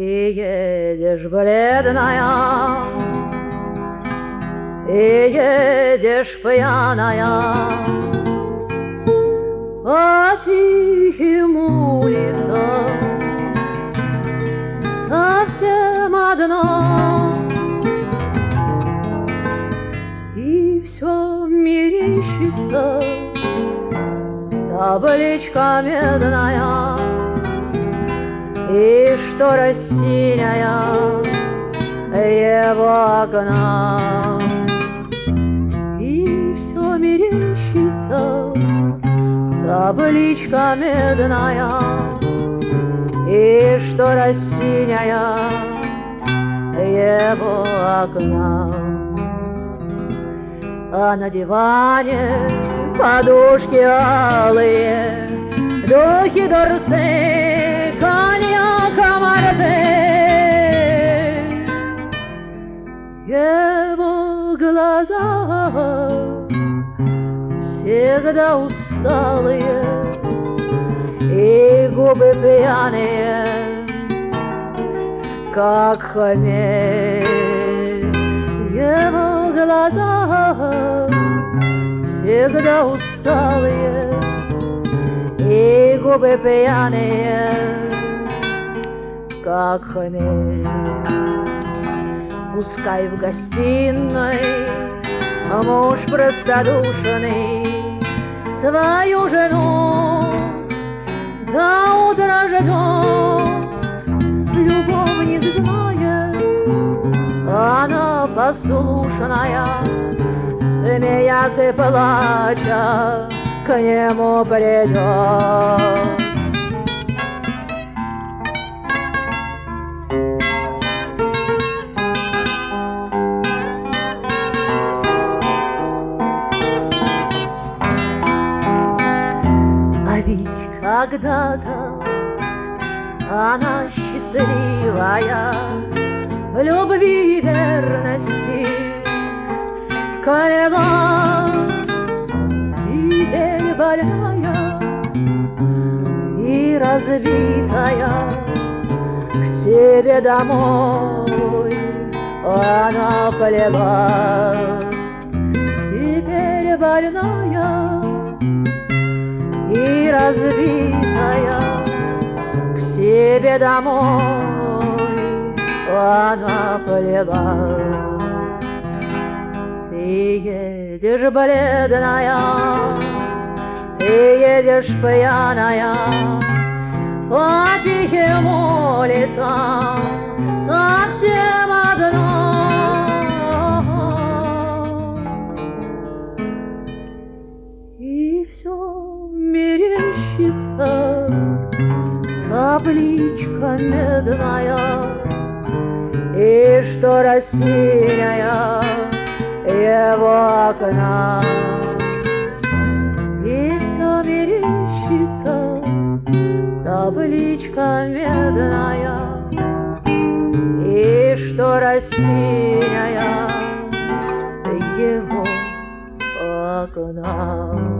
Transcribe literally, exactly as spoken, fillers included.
едешь бледная, ты едешь пьяная по тихим улицам, совсем одна, и все мерещится табличка медная, и штора синяя его окна, и все мерещится табличка медная, и штора синяя его окна. А на диване подушки алые, духи Дорсе, коньяк Амарте. Его глаза всегда усталые, и губы пьяные, как хмель. Его глаза всегда усталые, и губы пьяные, как хмель. Пускай в гостиной муж простодушный свою жену до утра ждет, любовник знает, она послушная, смеясь и плача, к нему придет. А ведь когда-то она счастливая в любви и верности клялась, теперь больная и разбитая, к себе домой она плелась. Теперь больная и разбитая, к себе домой она плелась. Ты едешь бледная, ты едешь пьяная по тихим улицам, совсем одна, и все мерещится табличка медная, и штора синяя его окна, и все мерещится табличка медная, и штора синяя его окна.